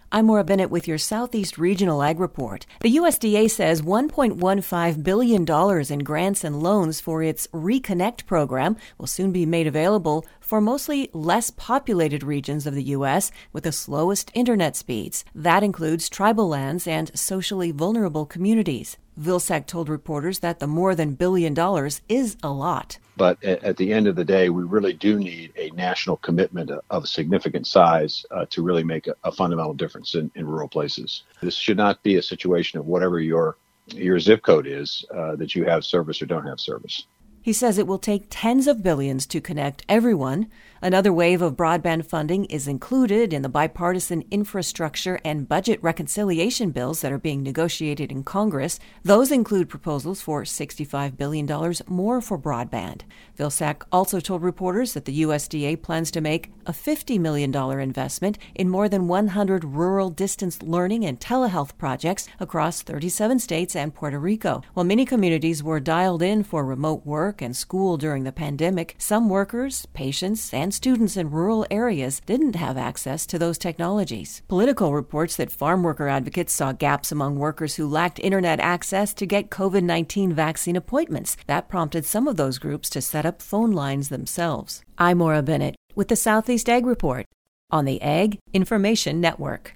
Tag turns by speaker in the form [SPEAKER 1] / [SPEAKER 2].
[SPEAKER 1] I'm Maura Bennett with your Southeast Regional Ag Report. The USDA says $1.15 billion in grants and loans for its Reconnect program will soon be made available for mostly less populated regions of the U.S. with the slowest internet speeds. That includes tribal lands and socially vulnerable communities. Vilsack told reporters that the more than $1 billion is a lot.
[SPEAKER 2] But at the end of the day, we really do need a national commitment of significant size to really make a fundamental difference in rural places. This should not be a situation of whatever your zip code is, that you have service or don't have service.
[SPEAKER 1] He says it will take tens of billions to connect everyone. Another wave of broadband funding is included in the bipartisan infrastructure and budget reconciliation bills that are being negotiated in Congress. Those include proposals for $65 billion more for broadband. Vilsack also told reporters that the USDA plans to make a $50 million investment in more than 100 rural distance learning and telehealth projects across 37 states and Puerto Rico. While many communities were dialed in for remote work and school during the pandemic, some workers, patients, and students in rural areas didn't have access to those technologies. Politico reports that farm worker advocates saw gaps among workers who lacked internet access to get COVID-19 vaccine appointments. That prompted some of those groups to set up phone lines themselves. I'm Maura Bennett with the Southeast Ag Report on the Ag Information Network.